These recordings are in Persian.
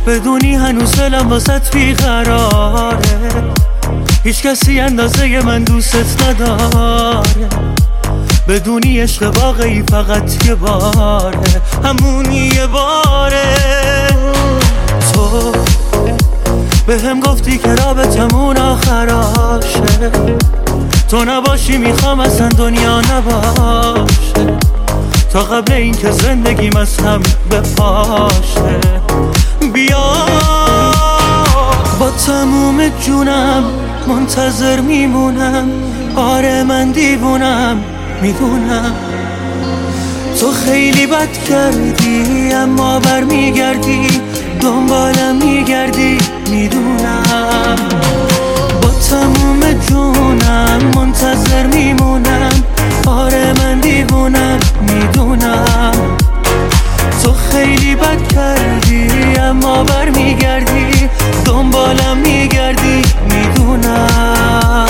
بدونی هنوز دلم واسط بیقراره، هیچ کسی اندازه من دوستت نداره. بدونی عشق واقعی فقط یه باره، همون یه باره. تو به هم گفتی که رابطمون آخراشه، تو نباشی میخوام اصلا دنیا نباشه، تا قبل این که زندگیم از هم بپاشه. بیا با تموم جونم منتظر میمونم، آره من دیوونم میدونم. تو خیلی بد کردی اما برمیگردی، دنبالم میگردی میدونم. با تموم جونم منتظر میمونم، آره من دیوونم میدونم. تو خیلی بد کردی اما برمیگردی، دنبالم میگردی میدونم.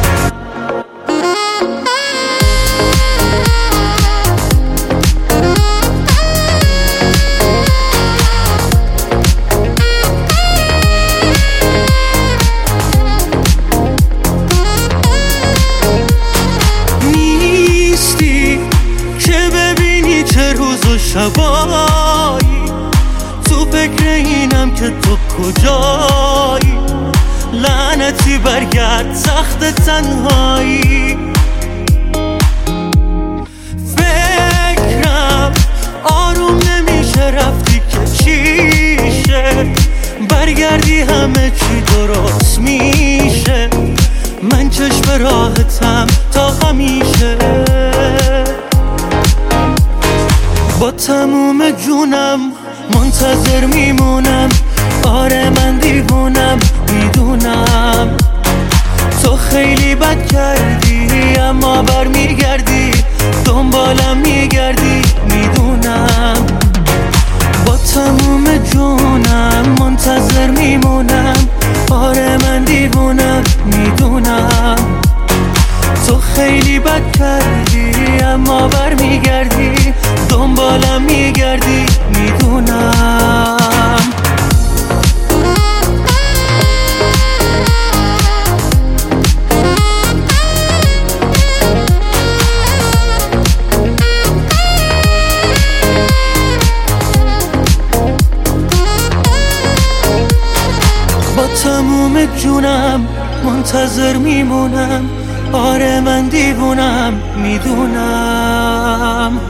شبایی تو فکر اینم که تو کجایی، لعنتی برگرد سخت تنهایی. فکرم آروم نمیشه، رفتی که چیشه، برگردی همه چی درست میشه. من چشم راحتم تا همیشه، با تموم جونم منتظر میمونم، آره من دیوونم میدونم. تو خیلی بد کردی اما برمیگردی، دنبالم میگردی میدونم. با تموم جونم منتظر میمونم، آره من دیوونم میدونم. تو خیلی بد کردی اما برمیگردی، دنبالم میگردی میدونم. با تموم جونم منتظر میمونم، آره من دیوونم میدونم.